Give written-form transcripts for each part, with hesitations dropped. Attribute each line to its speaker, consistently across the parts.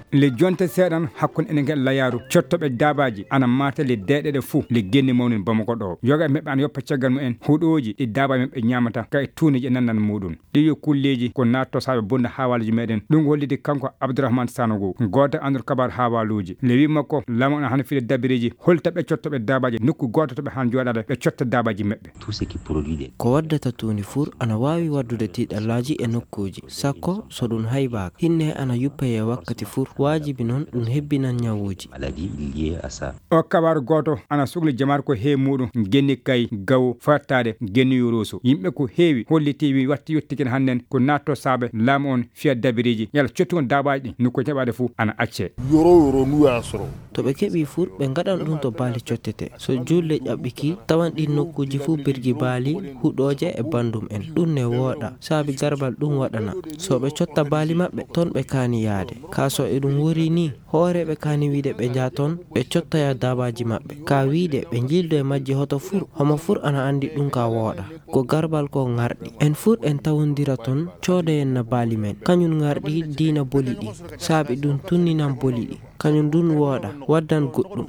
Speaker 1: le jonte seeɗan hakkun enen ngel layaru cottoɓe dabaji ana mata le deɗeɗe fou le genni mawnin Bamako ɗo yoga meɓɓe an yoppa caggal mumen huɗoji ɗi dabaji meɓɓe ñamata kay tuuniji nannan muɗum ɗi yo kulleji ko natto saɓe bonda hawaluji meɗen ɗum hollidi kanko Abdourahmane Sanogo goto andur kabar hawaluji le wi makko lamu an han fiide dabiriji holta ɓe cottoɓe dabaji nokku goto to ɓe han joɗade ɓe cotta dabaji meɓɓe
Speaker 2: ko waddata tuuni fur ana wawi waddude tiɗallaji e nokkuji sakko so ɗum haybaka hinne ana yuppaye wakkati fur wajibi noon ɗum hebbinan ñawuji
Speaker 1: o kabaru goto ana sugli jamar ko he muɗum genni kay gawo fattade genni yoroso yimɓe ko heewi holliti wi watti yettiken hannen ko natto saabe laamu on fiya dabiriji yala cottugon dabaji ɗi nokku heɓade fou ana acce
Speaker 3: yoro nuya soro
Speaker 2: to ɓe keeɓi fur ɓe gaɗan ɗum to baali cottete so julle ƴaɓɓiki tawan ɗin nokkuji fuu birgi baali huɗoje e bandum en ɗum ne wooɗa saabi garbal ɗum waɗana so ɓe cotta baali maɓɓe ton ɓe kaani yaade kaso e ɗum wori ni hoore ɓe kaani wiide ɓe jaa ton ɓe cottaya dabaji maɓɓe ka wiide ɓe jildo e majji hoto fur homo fur ana andi ɗum ka wooɗa ko garbal ko ŋarɗi en fur en tawodira ton coodayen na baali men kañum ŋarɗi diina boli ɗi saabi ɗum tunninan boli ɗi kañum ɗum wooɗa waddan goɗɗum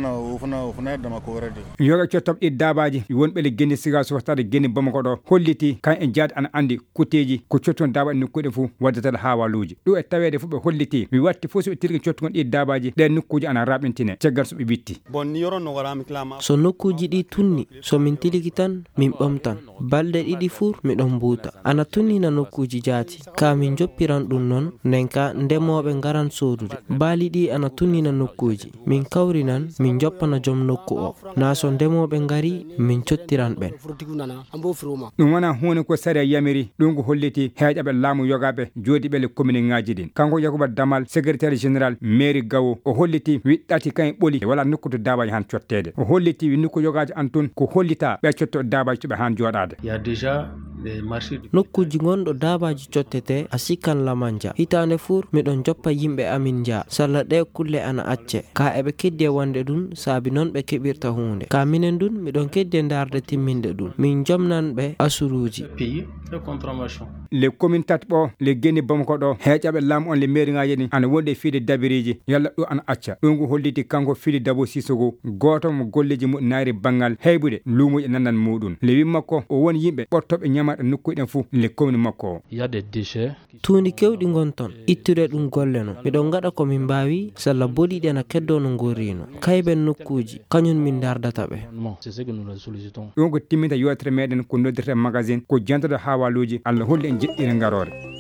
Speaker 1: yoga cottoɓe ɗi dabaji wonɓe le genni siga so wattade genni Bamako ɗo holliti kan en jaade ana andi kuteji ko cotton dabaji nokkuɗe fou waddatade hawaluji ɗum e tawede fo ɓe holliti mi watti fo soɓe tirgui cottugon ɗi dabaji ɗen nokkuji ana raɓintine caggal soɓe witti
Speaker 2: so nokkuji ɗi tunni so min tiliki tan min ɓamtan balɗe ɗiɗi fur miɗon mbuuta ana tunnina nokkuji jaati ka min joppiran ɗum noon nden ka ndemoɓe garan sodude baali ɗi ana tunnina nokkuji min kawrinan min joppana joom nokku o na so ndemoɓe ngari min cottiran ɓen
Speaker 1: ɗum wona hunde ko sari a yamiri ɗum ko holliti heeƴaɓe laamu yogaɓe joodiɓe le commune ngaji ɗin kanko Yacouba Damal secrétaire général mairie Gawo o holliti wiɗɗati kan ɓooli wala nokku to dabaji han cottede o holliti wi nokku yogaji an tun ko hollita ɓe cotto dabaji to ɓe han joɗade
Speaker 2: nokkuji gonɗo dabaji cottete a sikkan lamanja hitande fur miɗon joppa yimɓe amin jaa salla ɗe kulle ana acce ka eɓe keddi e wonde ɗum saabi noon ɓe keɓirta hunde ka minen ɗum miɗon keddi e darde timminde ɗum min jomnan ɓe asuruji
Speaker 1: le commune tati ɓo le genni Bamako ɗo heeƴaɓe laamu on le mairie ngaji ɗin ana wonde fiide dabiriji yalla ɗo ana acca ɗum ko holliti kanko Fili Dabo Sissogo goto mo golleji mu naari banggal heybude luumuji nannan muɗum le wi makko o woni yimɓe ɓortoɓe ñamaɗe nokkuɗen fou le commune makko o
Speaker 2: tuuni kewɗi gon ton ittude ɗum golle no miɗon gaɗa komin mbawi salla boliɗi ana keddo no gorrino kayɓen nokkuji kañum min dardata ɓe
Speaker 1: ɗum ko timminta yewtere meɗen ko noddirte magazine ko jantoɗo hawaluji Allah holli en jeɗɗire garore